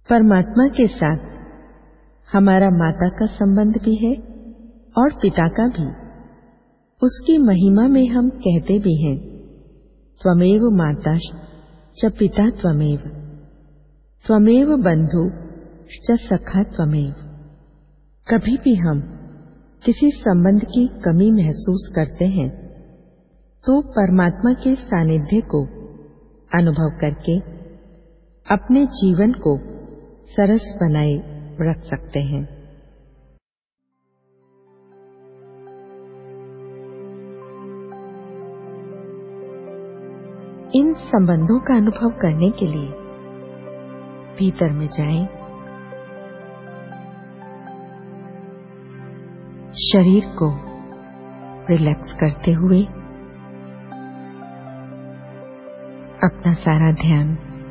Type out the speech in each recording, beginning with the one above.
परमात्मा के साथ हमारा माता का संबंध भी है और पिता का भी। उसकी महिमा में हम कहते भी हैं, त्वमेव माता च पिता त्वमेव, त्वमेव बंधु च सखा त्वमेव। कभी भी हम किसी संबंध की कमी महसूस करते हैं तो परमात्मा के सानिध्य को अनुभव करके अपने जीवन को सरस बनाए रख सकते हैं। इन संबंधों का अनुभव करने के लिए भीतर में जाएं, शरीर को रिलैक्स करते हुए अपना सारा ध्यान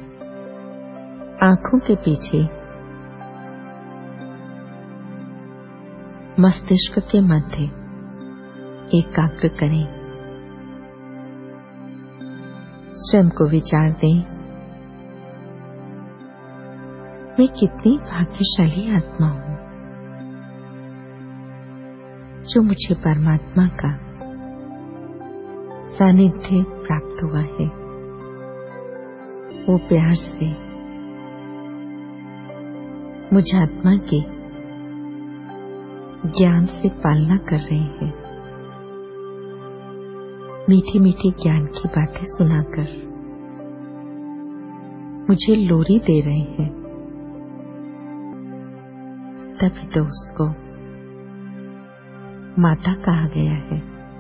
आंखों के पीछे मस्तिष्क के मध्य एकाग्र करें। स्वयं को विचार दें, मैं कितनी भाग्यशाली आत्मा हूं जो मुझे परमात्मा का सानिध्य प्राप्त हुआ है। वो प्यार से मुझ आत्मा की ज्ञान से पालना कर रहे हैं, मीठी मीठी ज्ञान की बातें सुनाकर मुझे लोरी दे रहे हैं। तभी तो उसको माता कहा गया है।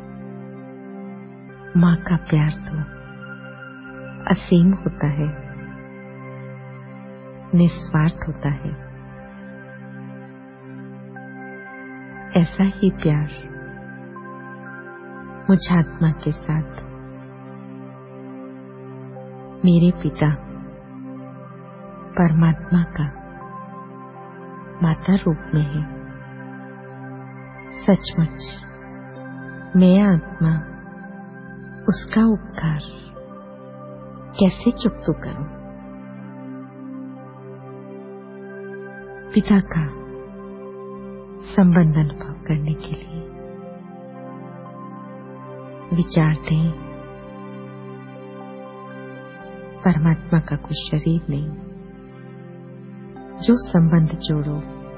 मां का प्यार तो असीम होता है, निस्वार्थ होता है। ऐसा ही प्यार मुझ आत्मा के साथ मेरे पिता परमात्मा का माता रूप में है। सचमुच मैं आत्मा उसका उपकार कैसे चुकता करूं। पिता का संबंध अनुभव करने के लिए विचार दें, परमात्मा का कोई शरीर नहीं, जो संबंध जोड़ो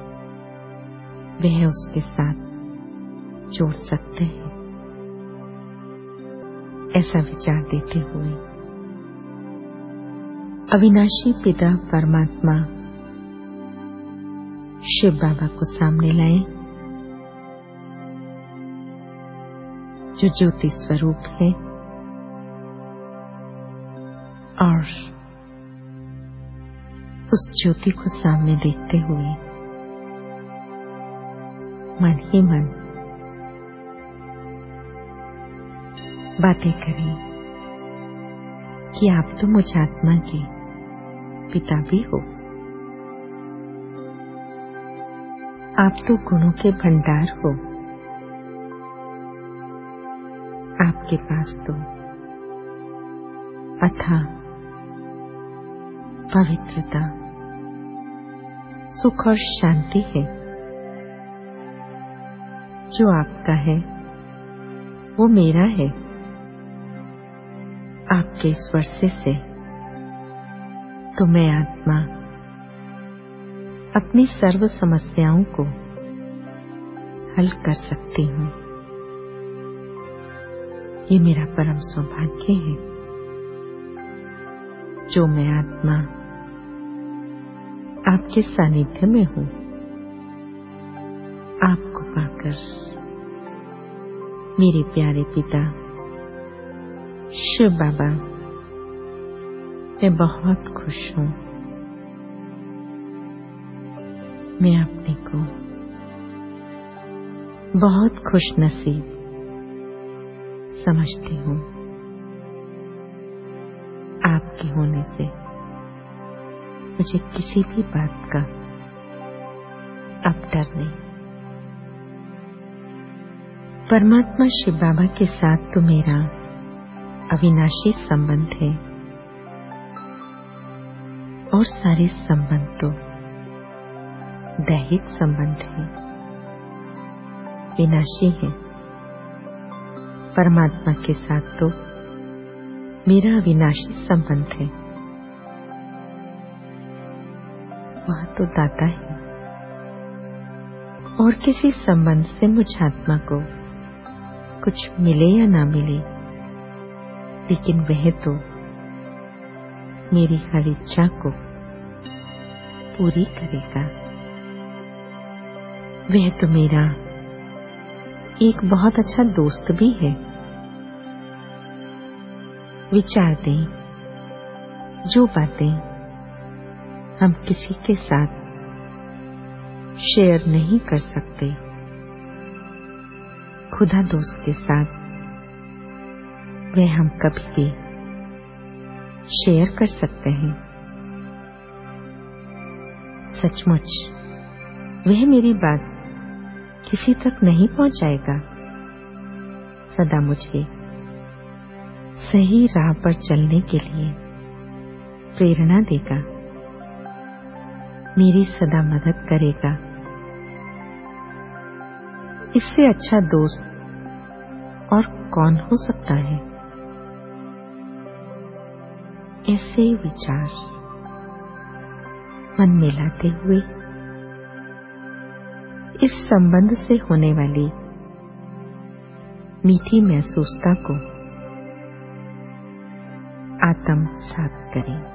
वह उसके साथ जोड़ सकते हैं। ऐसा विचार देते हुए अविनाशी पिता परमात्मा शिव बाबा को सामने लाएं, जो ज्योति स्वरूप है, और उस ज्योति को सामने देखते हुए मन ही मन बातें करें कि आप तो मुझ आत्मा के पिता भी हो। आप तो गुणों के भंडार हो। आपके पास तो अथाह पवित्रता, सुख और शांति है। जो आपका है वो मेरा है। आपके स्पर्श से तो मैं आत्मा अपनी सर्व समस्याओं को हल कर सकती हूँ। ये मेरा परम सौभाग्य है जो मैं आत्मा आपके सानिध्य में हूँ। आपको पाकर मेरे प्यारे पिता शिव बाबा, मैं बहुत खुश हूँ। मैं अपने को बहुत खुश नसीब समझती हूँ। आपके होने से मुझे किसी भी बात का अब डर नहीं। परमात्मा शिव बाबा के साथ तो मेरा अविनाशी संबंध है और सारे संबंध तो दैहिक संबंध है, विनाशी है। परमात्मा के साथ तो मेरा विनाशी संबंध है। वह तो दाता है और किसी संबंध से मुझ आत्मा को कुछ मिले या ना मिले, लेकिन वह तो मेरी हर इच्छा को पूरी करेगा। वह तो मेरा एक बहुत अच्छा दोस्त भी है। विचार दें, जो बातें हम किसी के साथ शेयर नहीं कर सकते, खुदा दोस्त के साथ वह हम कभी भी शेयर कर सकते हैं। सचमुच वह मेरी बात किसी तक नहीं पहुंचाएगा, सदा मुझे सही राह पर चलने के लिए प्रेरणा देगा, मेरी सदा मदद करेगा। इससे अच्छा दोस्त और कौन हो सकता है? ऐसे विचार मन में लाते हुए इस संबंध से होने वाली मीठी महसूसता को आत्मसात करें।